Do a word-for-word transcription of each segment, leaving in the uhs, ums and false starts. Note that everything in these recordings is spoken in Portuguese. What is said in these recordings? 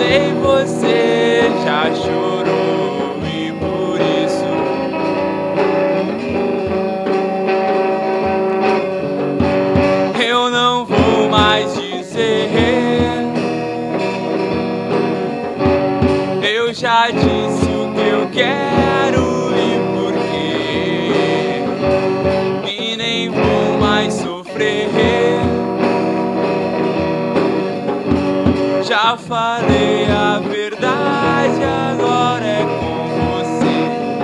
decepcionei, você já chorou e por isso eu não vou mais dizer. Eu já disse o que eu quero e por quê, e nem vou mais sofrer. Já falei a verdade, agora é com você.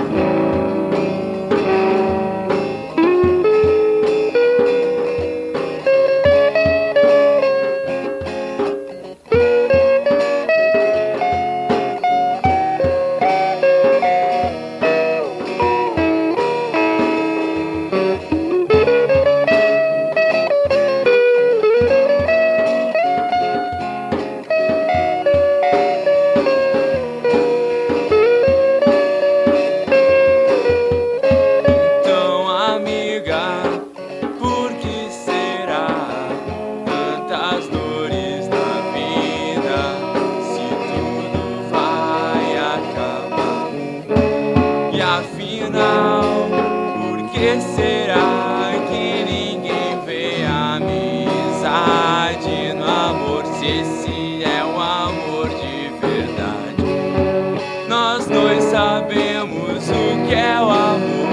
Por que será tantas dores na vida, se tudo vai acabar? E afinal, por que será que ninguém vê a amizade no amor, se esse é o amor de verdade? Nós dois sabemos o que é o amor.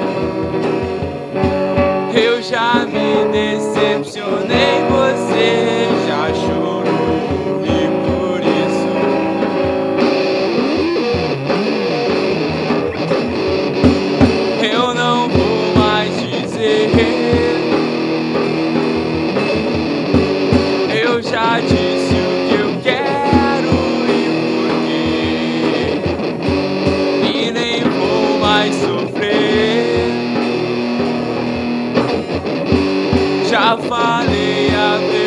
Eu já me decepcionei, você já chorou e por isso eu não vou mais dizer. Eu já disse o que eu quero e por quê, e nem vou mais sofrer. Já falei a verdade.